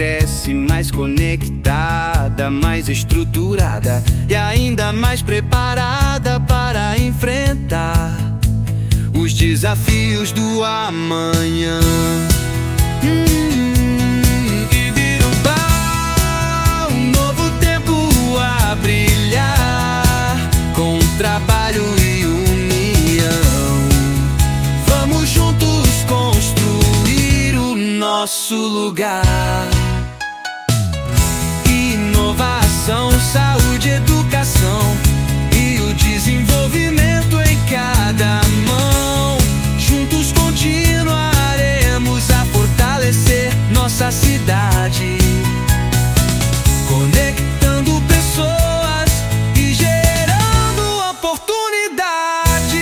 cresce mais conectada, mais estruturada e ainda mais preparada para enfrentar os desafios do amanhã. Ibirubá, um novo tempo a brilhar, com trabalho e união. Vamos juntos construir o nosso lugar. Inovação, saúde, educação e o desenvolvimento em cada mão. Juntos continuaremos a fortalecer nossa cidade, conectando pessoas e gerando oportunidades.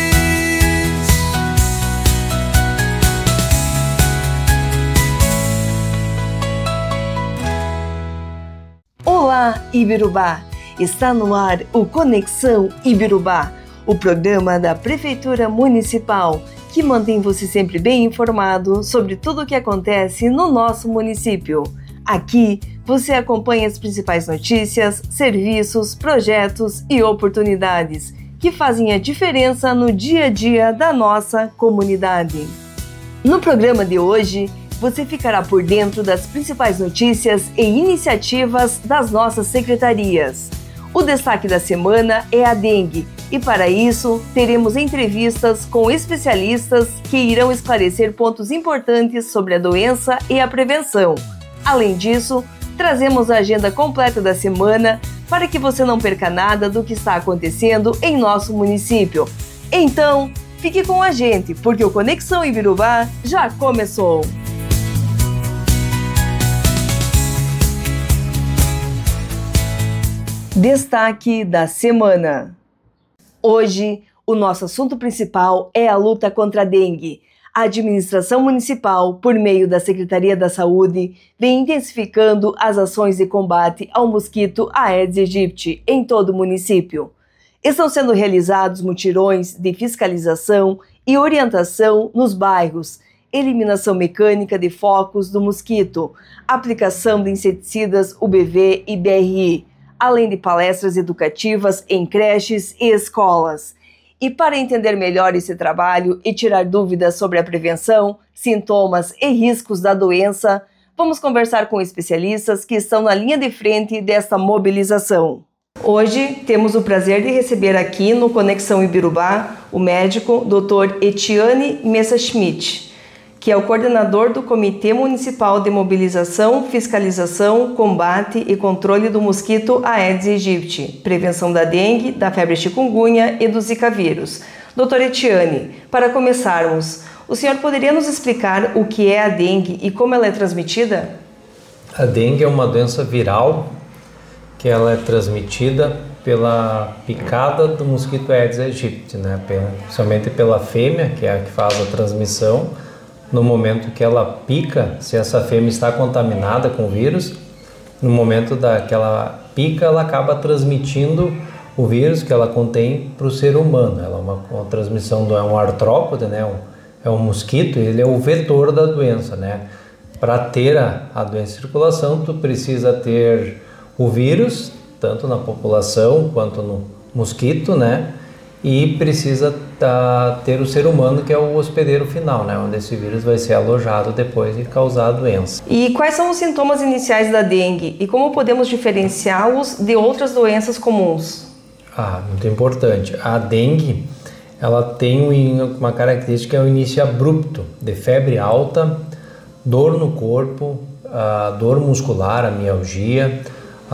Olá, Ibirubá! Está no ar o Conexão Ibirubá, o programa da Prefeitura Municipal que mantém você sempre bem informado sobre tudo o que acontece no nosso município. Aqui você acompanha as principais notícias, serviços, projetos e oportunidades que fazem a diferença no dia a dia da nossa comunidade. No programa de hoje, você ficará por dentro das principais notícias e iniciativas das nossas secretarias. O destaque da semana é a dengue e, para isso, teremos entrevistas com especialistas que irão esclarecer pontos importantes sobre a doença e a prevenção. Além disso, trazemos a agenda completa da semana para que você não perca nada do que está acontecendo em nosso município. Então, fique com a gente, porque o Conexão Ibirubá já começou! Destaque da semana. Hoje, o nosso assunto principal é a luta contra a dengue. A administração municipal, por meio da Secretaria da Saúde, vem intensificando as ações de combate ao mosquito Aedes aegypti em todo o município. Estão sendo realizados mutirões de fiscalização e orientação nos bairros, eliminação mecânica de focos do mosquito, aplicação de inseticidas UBV e BRI, além de palestras educativas em creches e escolas. E para entender melhor esse trabalho e tirar dúvidas sobre a prevenção, sintomas e riscos da doença, vamos conversar com especialistas que estão na linha de frente desta mobilização. Hoje temos o prazer de receber aqui no Conexão Ibirubá o médico Dr. Etienne Messerschmidt, que é o coordenador do Comitê Municipal de Mobilização, Fiscalização, Combate e Controle do Mosquito Aedes aegypti, prevenção da dengue, da febre chikungunya e do zika vírus. Dr. Etienne, para começarmos, o senhor poderia nos explicar o que é a dengue e como ela é transmitida? A dengue é uma doença viral que ela é transmitida pela picada do mosquito Aedes aegypti, principalmente pela fêmea, que é a que faz a transmissão. No momento que ela pica, se essa fêmea está contaminada com o vírus, no momento que ela pica, ela acaba transmitindo o vírus que ela contém para o ser humano. Ela é uma transmissão, é um artrópode, é um mosquito, ele é o vetor da doença. Para ter a doença em circulação, tu precisa ter o vírus, tanto na população quanto no mosquito, e precisa ter o ser humano, que é o hospedeiro final, onde esse vírus vai ser alojado depois e causar a doença. E quais são os sintomas iniciais da dengue e como podemos diferenciá-los de outras doenças comuns? Muito importante. A dengue, ela tem uma característica, é o início abrupto, de febre alta, dor no corpo, dor muscular, a mialgia,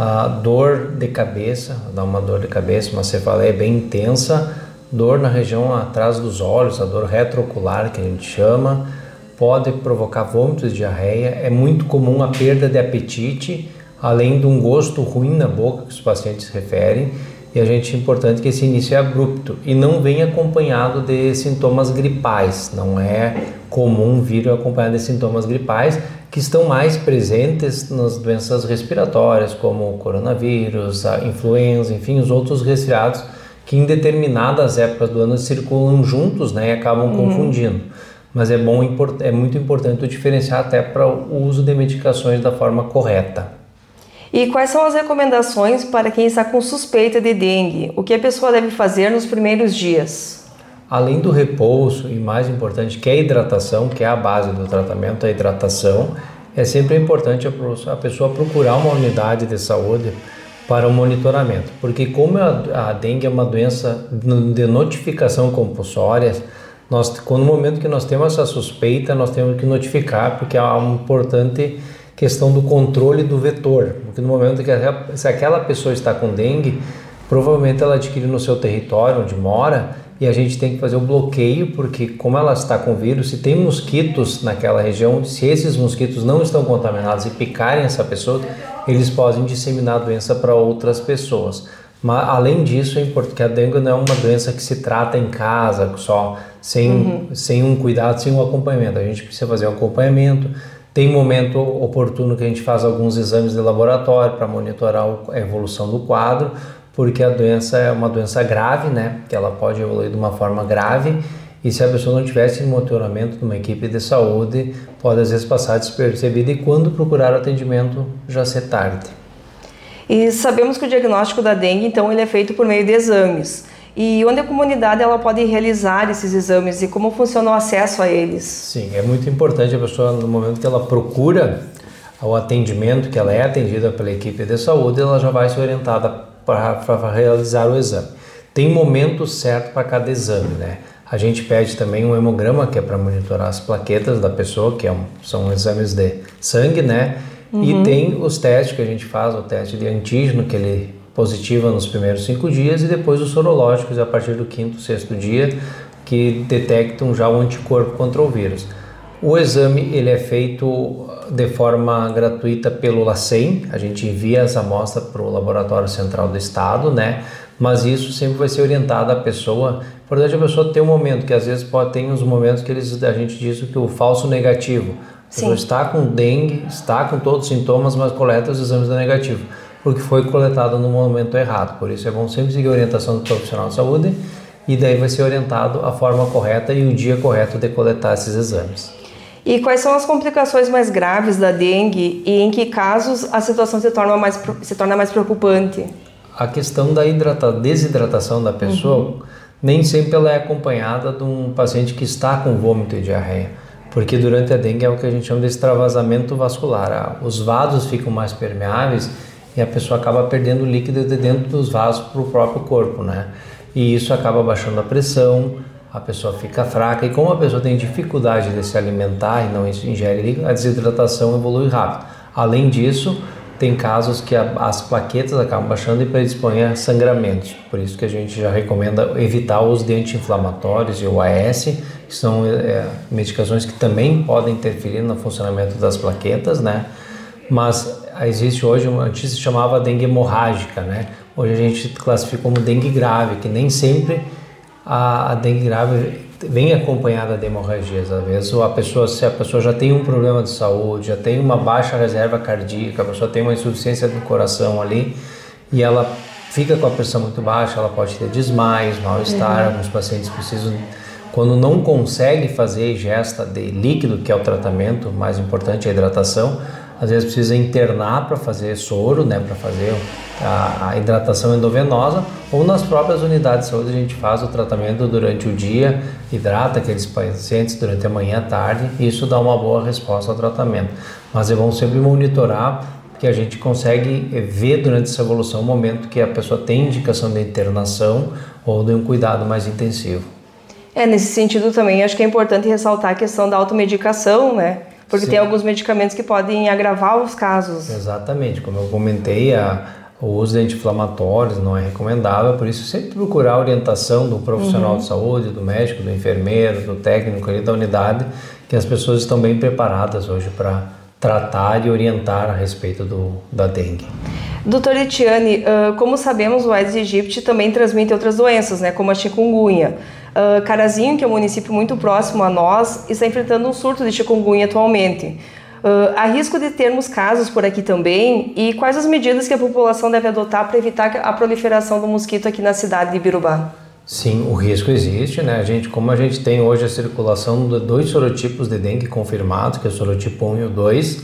dor de cabeça, dá uma dor de cabeça, uma cefaleia bem intensa, dor na região atrás dos olhos, a dor retroocular que a gente chama, pode provocar vômitos e diarreia, é muito comum a perda de apetite, além de um gosto ruim na boca que os pacientes referem, e é importante que esse início é abrupto e não vem acompanhado de sintomas gripais, não é comum vir acompanhado de sintomas gripais, que estão mais presentes nas doenças respiratórias, como o coronavírus, a influenza, enfim, os outros resfriados que em determinadas épocas do ano circulam juntos, e acabam confundindo. mas é muito importante o diferenciar até para o uso de medicações da forma correta. E quais são as recomendações para quem está com suspeita de dengue? O que a pessoa deve fazer nos primeiros dias? Além do repouso, e mais importante, que é a hidratação, que é a base do tratamento, a hidratação, é sempre importante a pessoa procurar uma unidade de saúde para o monitoramento, porque como a dengue é uma doença de notificação compulsória, no momento que nós temos essa suspeita, nós temos que notificar, porque há uma importante questão do controle do vetor, porque no momento que se aquela pessoa está com dengue, provavelmente ela adquiriu no seu território onde mora, e a gente tem que fazer o bloqueio, porque como ela está com vírus, se tem mosquitos naquela região, se esses mosquitos não estão contaminados e picarem essa pessoa, eles podem disseminar a doença para outras pessoas. Mas além disso, é importante que a dengue não é uma doença que se trata em casa só, sem um cuidado, sem um acompanhamento. A gente precisa fazer um acompanhamento. Tem momento oportuno que a gente faz alguns exames de laboratório para monitorar a evolução do quadro, porque a doença é uma doença grave, né? Que ela pode evoluir de uma forma grave, e se a pessoa não tivesse monitoramento de uma equipe de saúde, pode às vezes passar despercebida, e quando procurar atendimento já ser tarde. E sabemos que o diagnóstico da dengue, então, ele é feito por meio de exames. E onde a comunidade ela pode realizar esses exames e como funciona o acesso a eles? Sim, é muito importante a pessoa, no momento que ela procura o atendimento, que ela é atendida pela equipe de saúde, ela já vai ser orientada para realizar o exame. Tem momento certo para cada exame, né? A gente pede também um hemograma, que é para monitorar as plaquetas da pessoa, que são exames de sangue, né? E tem os testes que a gente faz, o teste de antígeno, que ele positiva nos primeiros 5 dias, e depois os sorológicos a partir do 5º, 6º dia, que detectam já o anticorpo contra o vírus. O exame ele é feito de forma gratuita pelo LACEN, a gente envia essa amostra para o Laboratório Central do Estado, né? Mas isso sempre vai ser orientado à pessoa. É importante a pessoa ter um momento, que às vezes ter uns momentos que a gente diz que o falso negativo. A pessoa está com dengue, está com todos os sintomas, mas coleta os exames da negativo, porque foi coletado no momento errado. Por isso é bom sempre seguir a orientação do profissional de saúde, e daí vai ser orientado a forma correta e o dia correto de coletar esses exames. E quais são as complicações mais graves da dengue e em que casos a situação se torna mais preocupante? A questão da desidratação da pessoa, nem sempre ela é acompanhada de um paciente que está com vômito e diarreia, porque durante a dengue é o que a gente chama de extravasamento vascular. Os vasos ficam mais permeáveis e a pessoa acaba perdendo líquido de dentro dos vasos para o próprio corpo, né? E isso acaba baixando a pressão, a pessoa fica fraca, e como a pessoa tem dificuldade de se alimentar e não ingere líquido, a desidratação evolui rápido. Além disso, tem casos que as plaquetas acabam baixando e predispõem a sangramentos. Por isso que a gente já recomenda evitar o uso de anti-inflamatórios e o AS, que são medicações que também podem interferir no funcionamento das plaquetas, né? Mas existe hoje, antes se chamava dengue hemorrágica, né? Hoje a gente classifica como dengue grave, que nem sempre a dengue grave vem acompanhada de hemorragias. Às vezes se a pessoa já tem um problema de saúde, já tem uma baixa reserva cardíaca, a pessoa tem uma insuficiência do coração ali, e ela fica com a pressão muito baixa, ela pode ter desmaios, mal-estar. Alguns pacientes precisam, quando não consegue fazer a ingesta de líquido, que é o tratamento mais importante, a hidratação, às vezes precisa internar para fazer soro, né, para fazer a hidratação endovenosa, ou nas próprias unidades de saúde a gente faz o tratamento durante o dia, hidrata aqueles pacientes durante a manhã, à tarde, e isso dá uma boa resposta ao tratamento. Mas é bom sempre monitorar, porque a gente consegue ver durante essa evolução o momento que a pessoa tem indicação de internação ou de um cuidado mais intensivo. Nesse sentido também acho que é importante ressaltar a questão da automedicação, né? Porque tem alguns medicamentos que podem agravar os casos. Exatamente, como eu comentei, o uso de anti-inflamatórios não é recomendável, por isso sempre procurar a orientação do profissional de saúde, do médico, do enfermeiro, do técnico ali da unidade, que as pessoas estão bem preparadas hoje para tratar e orientar a respeito da dengue. Doutora Etiane, como sabemos, o Aedes aegypti também transmite outras doenças, né, como a chikungunya. Carazinho, que é um município muito próximo a nós, está enfrentando um surto de chikungunya atualmente. Há risco de termos casos por aqui também, e quais as medidas que a população deve adotar para evitar a proliferação do mosquito aqui na cidade de Ibirubá? Sim, o risco existe, né? Como a gente tem hoje a circulação de 2 sorotipos de dengue confirmados, que é o sorotipo 1 e o 2,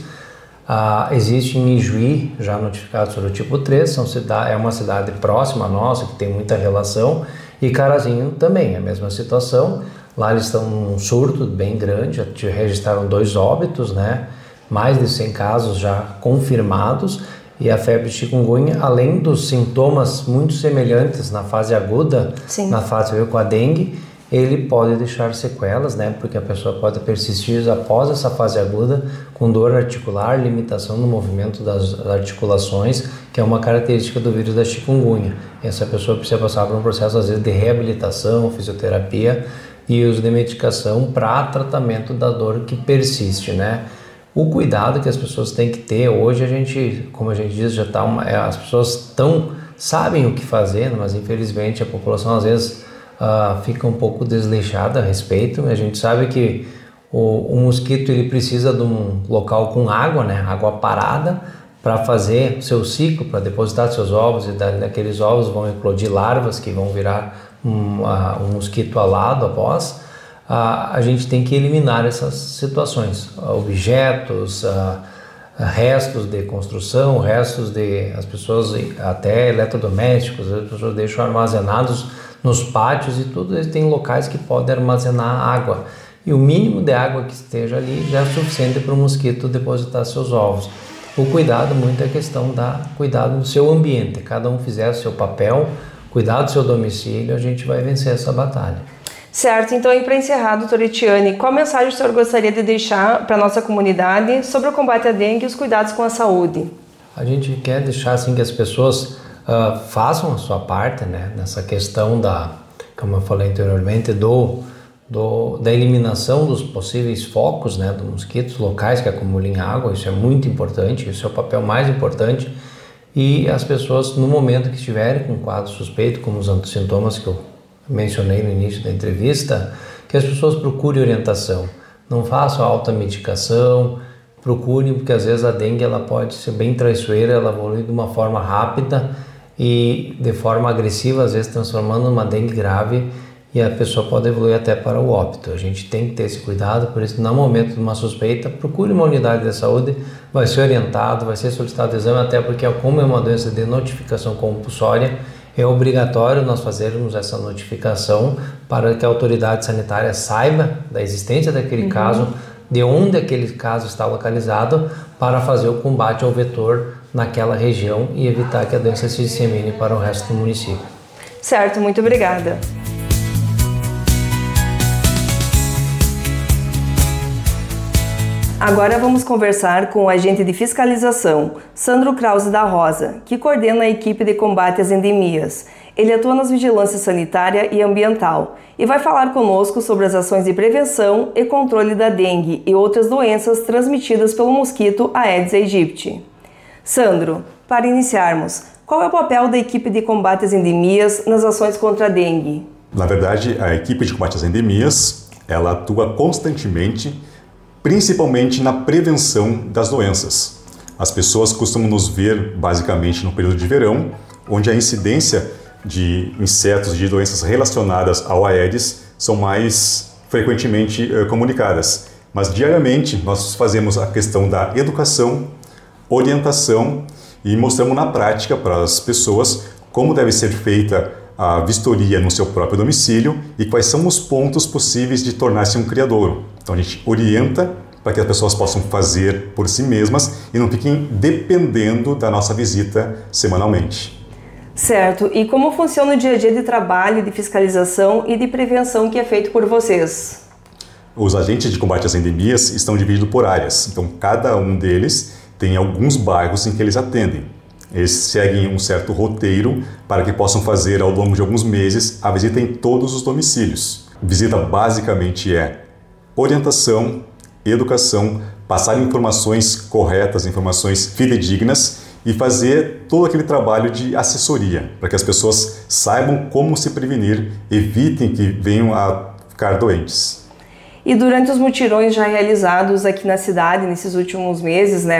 existe em Ijuí, já notificado o sorotipo 3, é uma cidade próxima à nossa, que tem muita relação, e Carazinho também, é a mesma situação. Lá eles estão num surto bem grande, já registraram 2 óbitos, né? Mais de 100 casos já confirmados. E a febre chikungunya, além dos sintomas muito semelhantes na fase aguda, Sim. na fase com a dengue, ele pode deixar sequelas, né? Porque a pessoa pode persistir após essa fase aguda com dor articular, limitação no movimento das articulações, que é uma característica do vírus da chikungunya. Essa pessoa precisa passar por um processo, às vezes, de reabilitação, fisioterapia e uso de medicação para tratamento da dor que persiste, né? O cuidado que as pessoas têm que ter hoje, como a gente diz, já tá as pessoas sabem o que fazer, mas infelizmente a população às vezes fica um pouco desleixada a respeito. A gente sabe que o mosquito ele precisa de um local com água, né, água parada, para fazer seu ciclo, para depositar seus ovos, e daqueles ovos vão eclodir larvas que vão virar um mosquito alado após. A gente tem que eliminar essas situações, objetos, restos de construção, as pessoas até eletrodomésticos, as pessoas deixam armazenados nos pátios e tudo, eles têm locais que podem armazenar água. E o mínimo de água que esteja ali já é suficiente para o mosquito depositar seus ovos. O cuidado muito é a questão cuidado do seu ambiente, cada um fizer o seu papel, cuidar do seu domicílio, a gente vai vencer essa batalha. Certo, então para encerrar, doutora Etiane, qual mensagem o senhor gostaria de deixar para a nossa comunidade sobre o combate à dengue e os cuidados com a saúde? A gente quer deixar assim que as pessoas façam a sua parte, né, nessa questão como eu falei anteriormente, da eliminação dos possíveis focos, né, dos mosquitos locais que acumulem água. Isso é muito importante, isso é o papel mais importante. E as pessoas, no momento que estiverem com quadro suspeito, como os sintomas que eu mencionei no início da entrevista, que as pessoas procurem orientação, não façam automedicação, procurem, porque às vezes a dengue ela pode ser bem traiçoeira, ela evolui de uma forma rápida e de forma agressiva, às vezes transformando numa dengue grave, e a pessoa pode evoluir até para o óbito. A gente tem que ter esse cuidado, por isso, no momento de uma suspeita, procure uma unidade de saúde, vai ser orientado, vai ser solicitado exame, até porque como é uma doença de notificação compulsória, é obrigatório nós fazermos essa notificação para que a autoridade sanitária saiba da existência daquele caso, de onde aquele caso está localizado, para fazer o combate ao vetor naquela região e evitar que a doença se dissemine para o resto do município. Certo, muito obrigada. Agora vamos conversar com o agente de fiscalização, Sandro Krause da Rosa, que coordena a equipe de combate às endemias. Ele atua nas vigilâncias sanitária e ambiental e vai falar conosco sobre as ações de prevenção e controle da dengue e outras doenças transmitidas pelo mosquito Aedes aegypti. Sandro, para iniciarmos, qual é o papel da equipe de combate às endemias nas ações contra a dengue? Na verdade, a equipe de combate às endemias, ela atua constantemente, principalmente na prevenção das doenças. As pessoas costumam nos ver basicamente no período de verão, onde a incidência de insetos, de doenças relacionadas ao Aedes são mais frequentemente comunicadas. Mas diariamente nós fazemos a questão da educação, orientação e mostramos na prática para as pessoas como deve ser feita a vistoria no seu próprio domicílio e quais são os pontos possíveis de tornar-se um criadouro. Então a gente orienta para que as pessoas possam fazer por si mesmas e não fiquem dependendo da nossa visita semanalmente. Certo. E como funciona o dia a dia de trabalho, de fiscalização e de prevenção que é feito por vocês? Os agentes de combate às endemias estão divididos por áreas. Então cada um deles tem alguns bairros em que eles atendem. Eles seguem um certo roteiro para que possam fazer ao longo de alguns meses a visita em todos os domicílios. Visita basicamente é orientação, educação, passar informações corretas, informações fidedignas e fazer todo aquele trabalho de assessoria para que as pessoas saibam como se prevenir, evitem que venham a ficar doentes. E durante os mutirões já realizados aqui na cidade nesses últimos meses,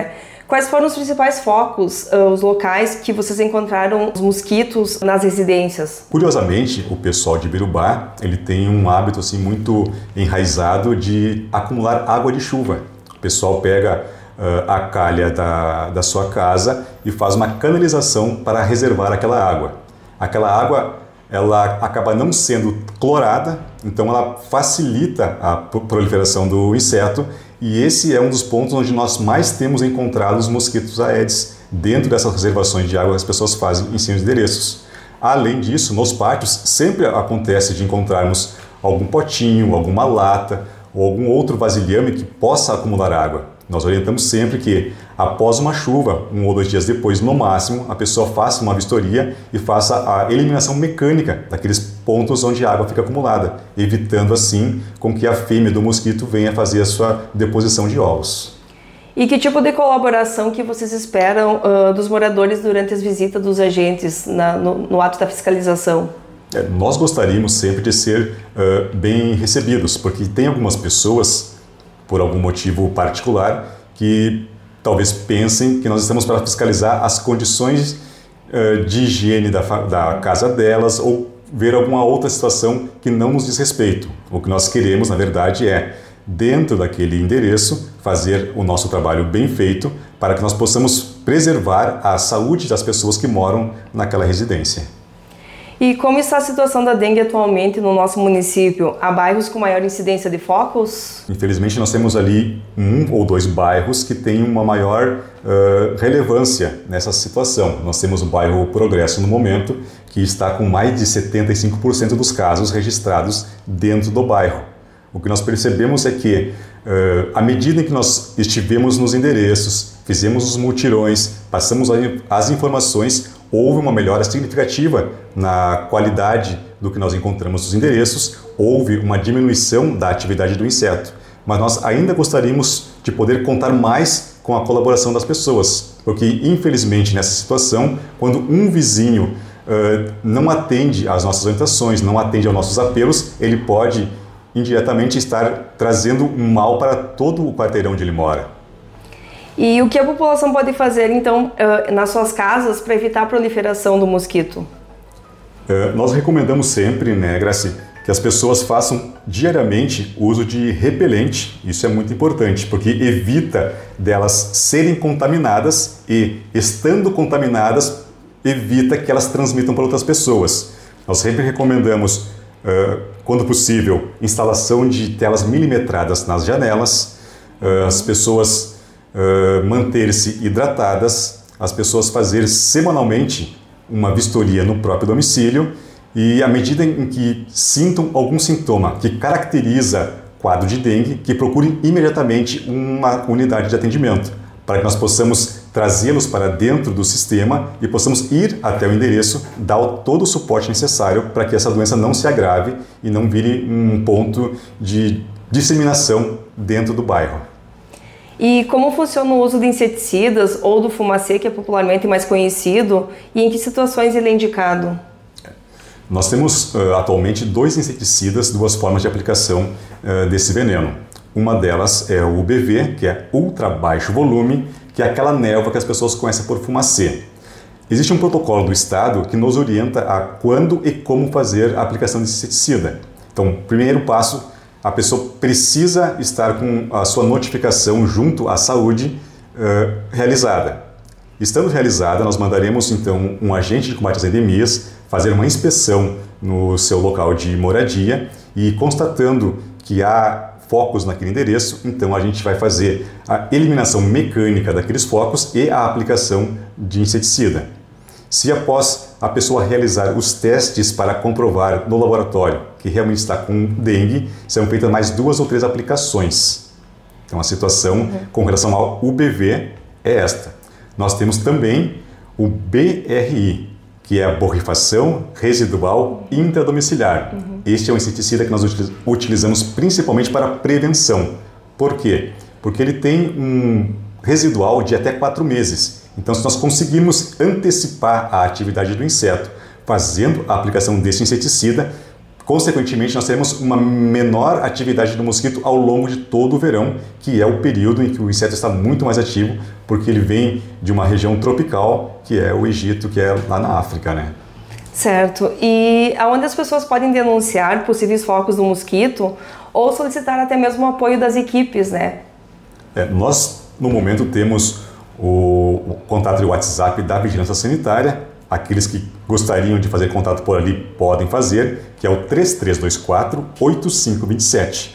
Quais foram os principais focos, os locais que vocês encontraram os mosquitos nas residências? Curiosamente, o pessoal de Birubá, ele tem um hábito assim muito enraizado de acumular água de chuva. O pessoal pega a calha da sua casa e faz uma canalização para reservar aquela água. Aquela água, ela acaba não sendo clorada, então ela facilita a proliferação do inseto, e esse é um dos pontos onde nós mais temos encontrado os mosquitos Aedes dentro dessas reservações de água que as pessoas fazem em seus endereços. Além disso, nos pátios sempre acontece de encontrarmos algum potinho, alguma lata ou algum outro vasilhame que possa acumular água. Nós orientamos sempre que, após uma chuva, 1 ou 2 dias depois, no máximo, a pessoa faça uma vistoria e faça a eliminação mecânica daqueles pontos onde a água fica acumulada, evitando assim com que a fêmea do mosquito venha fazer a sua deposição de ovos. E que tipo de colaboração que vocês esperam dos moradores durante as visitas dos agentes no ato da fiscalização? Nós gostaríamos sempre de ser bem recebidos, porque tem algumas pessoas, por algum motivo particular, que talvez pensem que nós estamos para fiscalizar as condições de higiene da casa delas ou ver alguma outra situação que não nos diz respeito. O que nós queremos, na verdade, é, dentro daquele endereço, fazer o nosso trabalho bem feito para que nós possamos preservar a saúde das pessoas que moram naquela residência. E como está a situação da dengue atualmente no nosso município? Há bairros com maior incidência de focos? Infelizmente, nós temos ali 1 ou 2 bairros que têm uma maior relevância nessa situação. Nós temos o bairro Progresso no momento, que está com mais de 75% dos casos registrados dentro do bairro. O que nós percebemos é que, à medida em que nós estivemos nos endereços, fizemos os mutirões, passamos as informações, houve uma melhora significativa na qualidade do que nós encontramos nos endereços, houve uma diminuição da atividade do inseto. Mas nós ainda gostaríamos de poder contar mais com a colaboração das pessoas, porque infelizmente nessa situação, quando um vizinho não atende às nossas orientações, não atende aos nossos apelos, ele pode indiretamente estar trazendo um mal para todo o quarteirão onde ele mora. E o que a população pode fazer, então, nas suas casas para evitar a proliferação do mosquito? Nós recomendamos sempre, né, Graci, que as pessoas façam diariamente uso de repelente. Isso é muito importante, porque evita delas serem contaminadas e, estando contaminadas, evita que elas transmitam para outras pessoas. Nós sempre recomendamos, quando possível, instalação de telas milimetradas nas janelas, as pessoas manter-se hidratadas, as pessoas fazer semanalmente uma vistoria no próprio domicílio e, à medida em que sintam algum sintoma que caracteriza quadro de dengue, que procurem imediatamente uma unidade de atendimento, para que nós possamos trazê-los para dentro do sistema e possamos ir até o endereço, dar todo o suporte necessário para que essa doença não se agrave e não vire um ponto de disseminação dentro do bairro. E como funciona o uso de inseticidas ou do fumacê, que é popularmente mais conhecido, e em que situações ele é indicado? Nós temos atualmente 2 inseticidas, 2 formas de aplicação desse veneno. Uma delas é o UBV, que é ultra baixo volume, que é aquela névoa que as pessoas conhecem por fumacê. Existe um protocolo do Estado que nos orienta a quando e como fazer a aplicação desse inseticida. Então, primeiro passo, a pessoa precisa estar com a sua notificação junto à saúde realizada. Estando realizada, nós mandaremos então um agente de combate às endemias fazer uma inspeção no seu local de moradia e, constatando que há focos naquele endereço, então a gente vai fazer a eliminação mecânica daqueles focos e a aplicação de inseticida. Se após a pessoa realizar os testes para comprovar no laboratório que realmente está com dengue, serão feitas mais 2 ou 3 aplicações. Então a situação com relação ao UBV é esta. Nós temos também o BRI, que é a borrifação residual intradomiciliar. Este é um inseticida que nós utilizamos principalmente para prevenção. Por quê? Porque ele tem um residual de até 4 meses. Então, se nós conseguirmos antecipar a atividade do inseto fazendo a aplicação desse inseticida, Consequentemente, nós teremos uma menor atividade do mosquito ao longo de todo o verão, que é o período em que o inseto está muito mais ativo, porque ele vem de uma região tropical, que é o Egito, que é lá na África, né? Certo. E aonde as pessoas podem denunciar possíveis focos do mosquito ou solicitar até mesmo o apoio das equipes, né? Nós, no momento, temos o contato de WhatsApp da Vigilância Sanitária. Aqueles que gostariam de fazer contato por ali podem fazer, que é o 3324-8527.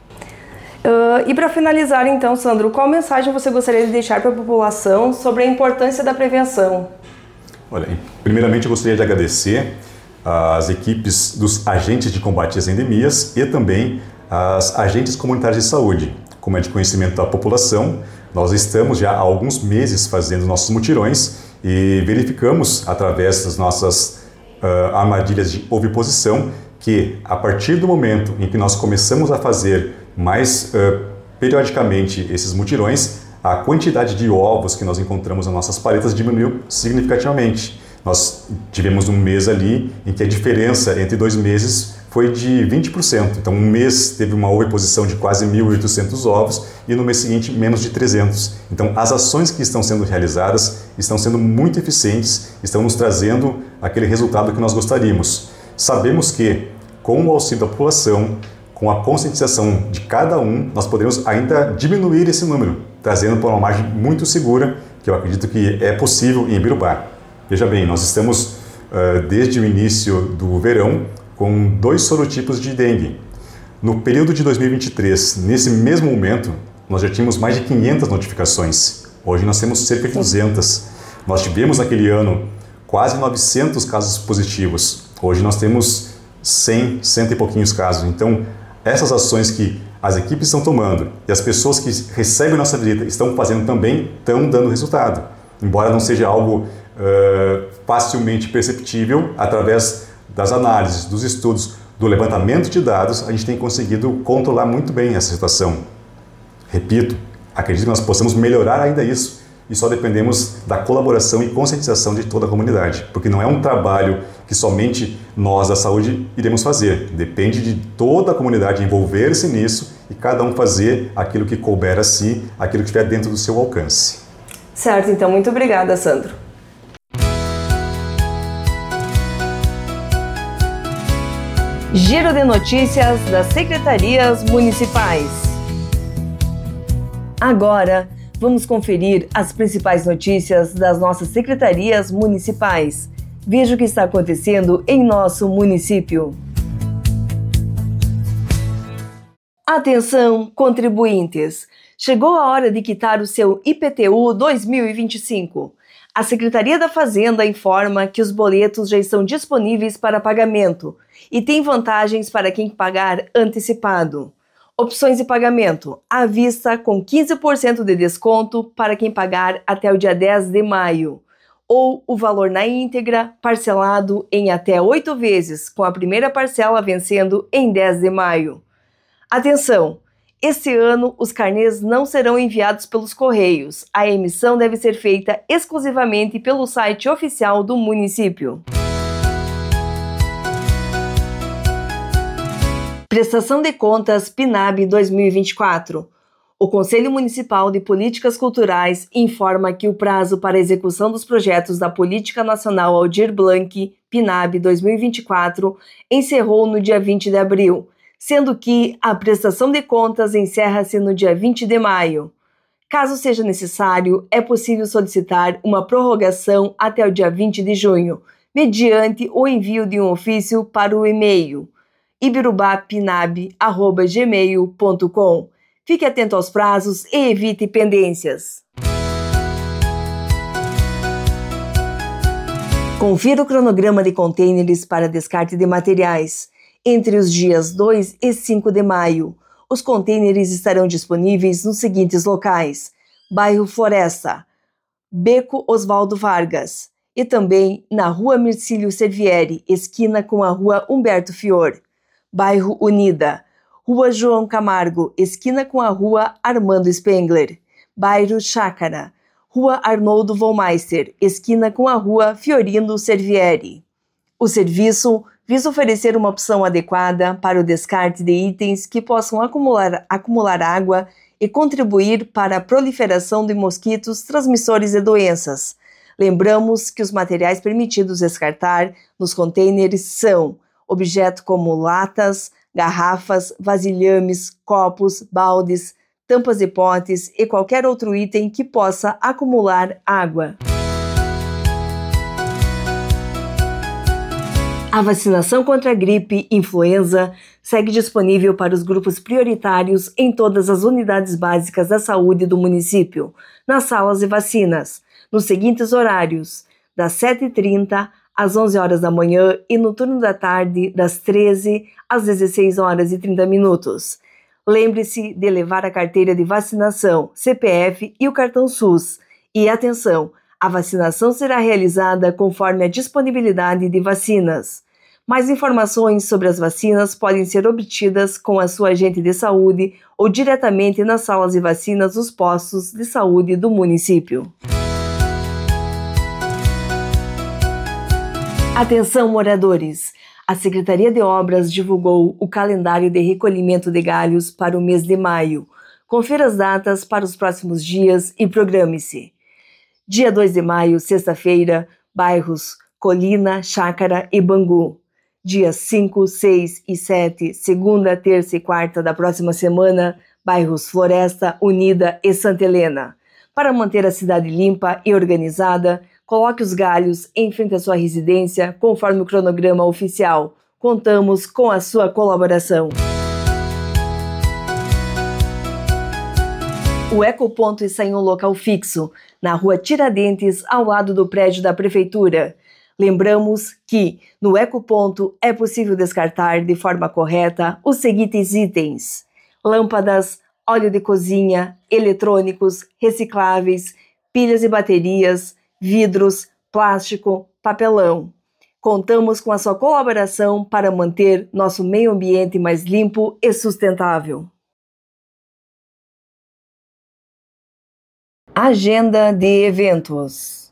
E para finalizar, então, Sandro, qual mensagem você gostaria de deixar para a população sobre a importância da prevenção? Olha, primeiramente eu gostaria de agradecer às equipes dos agentes de combate às endemias e também às agentes comunitários de saúde. Como é de conhecimento da população, nós estamos já há alguns meses fazendo nossos mutirões e verificamos, através das nossas armadilhas de oviposição, que a partir do momento em que nós começamos a fazer mais periodicamente esses mutirões, a quantidade de ovos que nós encontramos nas nossas paletas diminuiu significativamente. Nós tivemos um mês ali em que a diferença entre 2 meses foi de 20%. Então, um mês teve uma oviposição de quase 1.800 ovos e no mês seguinte, menos de 300. Então, as ações que estão sendo realizadas estão sendo muito eficientes, estão nos trazendo aquele resultado que nós gostaríamos. Sabemos que, com o auxílio da população, com a conscientização de cada um, nós poderemos ainda diminuir esse número, trazendo para uma margem muito segura, que eu acredito que é possível em Ibirubá. Veja bem, nós estamos, desde o início do verão, com 2 sorotipos de dengue. No período de 2023, nesse mesmo momento, nós já tínhamos mais de 500 notificações. Hoje nós temos cerca de 200. Nós tivemos naquele ano quase 900 casos positivos. Hoje nós temos 100 e pouquinhos casos. Então, essas ações que as equipes estão tomando e as pessoas que recebem nossa visita estão fazendo também, estão dando resultado. Embora não seja algo facilmente perceptível, através das análises, dos estudos, do levantamento de dados, a gente tem conseguido controlar muito bem essa situação. Repito, acredito que nós possamos melhorar ainda isso e só dependemos da colaboração e conscientização de toda a comunidade, porque não é um trabalho que somente nós da saúde iremos fazer, depende de toda a comunidade envolver-se nisso e cada um fazer aquilo que couber a si, aquilo que estiver dentro do seu alcance. Certo, então, muito obrigada, Sandro. Giro de notícias das secretarias municipais. Agora, vamos conferir as principais notícias das nossas secretarias municipais. Veja o que está acontecendo em nosso município. Atenção, contribuintes! Chegou a hora de quitar o seu IPTU 2025. A Secretaria da Fazenda informa que os boletos já estão disponíveis para pagamento e tem vantagens para quem pagar antecipado. Opções de pagamento: à vista com 15% de desconto para quem pagar até o dia 10 de maio, ou o valor na íntegra parcelado em até 8 vezes, com a primeira parcela vencendo em 10 de maio. Atenção! Este ano, os carnês não serão enviados pelos Correios. A emissão deve ser feita exclusivamente pelo site oficial do município. Prestação de Contas PNAB 2024. O Conselho Municipal de Políticas Culturais informa que o prazo para a execução dos projetos da Política Nacional Aldir Blanc, PNAB 2024, encerrou no dia 20 de abril. Sendo que a prestação de contas encerra-se no dia 20 de maio. Caso seja necessário, é possível solicitar uma prorrogação até o dia 20 de junho, mediante o envio de um ofício para o e-mail ibirubapinab@gmail.com. Fique atento aos prazos e evite pendências. Confira o cronograma de contêineres para descarte de materiais. Entre os dias 2 e 5 de maio, os contêineres estarão disponíveis nos seguintes locais: Bairro Floresta, Beco Oswaldo Vargas e também na Rua Mircílio Servieri, esquina com a Rua Humberto Fior. Bairro Unida, Rua João Camargo, esquina com a Rua Armando Spengler. Bairro Chácara, Rua Arnoldo Vollmeister, esquina com a Rua Fiorino Servieri. O serviço visa oferecer uma opção adequada para o descarte de itens que possam acumular água e contribuir para a proliferação de mosquitos transmissores de doenças. Lembramos que os materiais permitidos descartar nos contêineres são objetos como latas, garrafas, vasilhames, copos, baldes, tampas de potes e qualquer outro item que possa acumular água. A vacinação contra a gripe e influenza segue disponível para os grupos prioritários em todas as unidades básicas da saúde do município, nas salas de vacinas, nos seguintes horários, das 7h30 às 11 horas da manhã e no turno da tarde, das 13 às 16 horas e 30 minutos. Lembre-se de levar a carteira de vacinação, CPF e o cartão SUS. E atenção! A vacinação será realizada conforme a disponibilidade de vacinas. Mais informações sobre as vacinas podem ser obtidas com a sua agente de saúde ou diretamente nas salas de vacinas dos postos de saúde do município. Atenção, moradores! A Secretaria de Obras divulgou o calendário de recolhimento de galhos para o mês de maio. Confira as datas para os próximos dias e programe-se. Dia 2 de maio, sexta-feira, bairros Colina, Chácara e Bangu. Dias 5, 6 e 7, segunda, terça e quarta da próxima semana, bairros Floresta, Unida e Santa Helena. Para manter a cidade limpa e organizada, coloque os galhos em frente à sua residência conforme o cronograma oficial. Contamos com a sua colaboração. O Ecoponto está em um local fixo, na rua Tiradentes, ao lado do prédio da Prefeitura. Lembramos que, no Ecoponto, é possível descartar de forma correta os seguintes itens: lâmpadas, óleo de cozinha, eletrônicos, recicláveis, pilhas e baterias, vidros, plástico, papelão. Contamos com a sua colaboração para manter nosso meio ambiente mais limpo e sustentável. Agenda de eventos.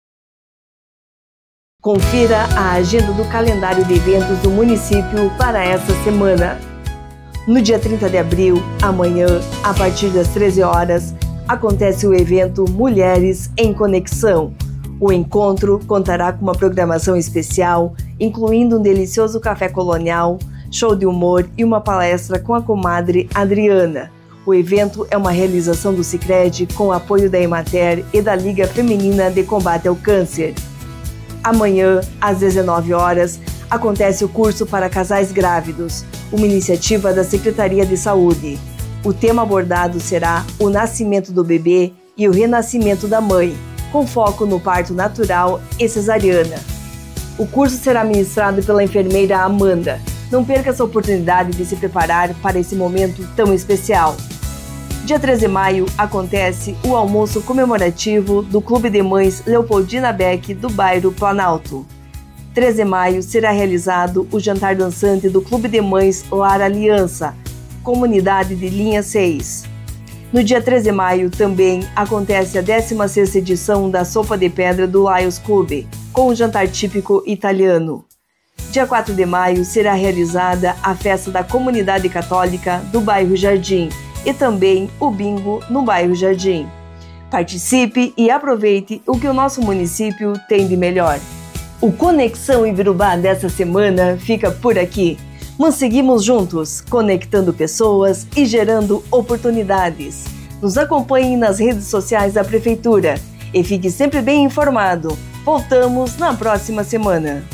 Confira a agenda do calendário de eventos do município para esta semana. No dia 30 de abril, amanhã, a partir das 13 horas, acontece o evento Mulheres em Conexão. O encontro contará com uma programação especial, incluindo um delicioso café colonial, show de humor e uma palestra com a comadre Adriana. O evento é uma realização do Sicredi com apoio da Emater e da Liga Feminina de Combate ao Câncer. Amanhã, às 19 horas, acontece o curso para casais grávidos, uma iniciativa da Secretaria de Saúde. O tema abordado será o nascimento do bebê e o renascimento da mãe, com foco no parto natural e cesariana. O curso será ministrado pela enfermeira Amanda. Não perca essa oportunidade de se preparar para esse momento tão especial. Dia 13 de maio acontece o almoço comemorativo do Clube de Mães Leopoldina Beck do bairro Planalto. 13 de maio será realizado o jantar dançante do Clube de Mães Lar Aliança, comunidade de Linha 6. No dia 13 de maio também acontece a 16ª edição da Sopa de Pedra do Lions Club, com um jantar típico italiano. Dia 4 de maio será realizada a festa da comunidade católica do bairro Jardim e também o bingo no bairro Jardim. Participe e aproveite o que o nosso município tem de melhor. O Conexão Ibirubá dessa semana fica por aqui. Mas seguimos juntos, conectando pessoas e gerando oportunidades. Nos acompanhe nas redes sociais da Prefeitura e fique sempre bem informado. Voltamos na próxima semana.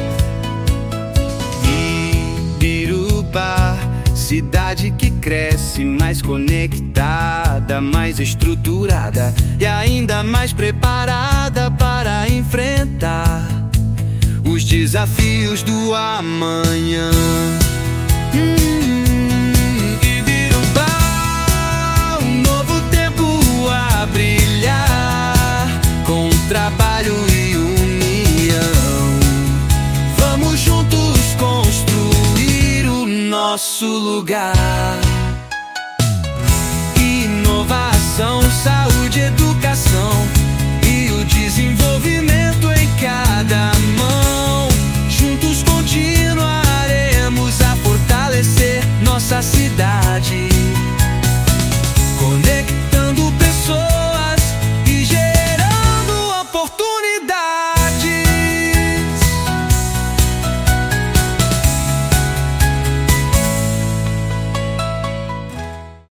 Ibirubá, cidade que cresce, mais conectada, mais estruturada e ainda mais preparada para enfrentar os desafios do amanhã. Ibirubá, um novo tempo a brilhar, com trabalho e união. Vamos juntos construir o nosso lugar.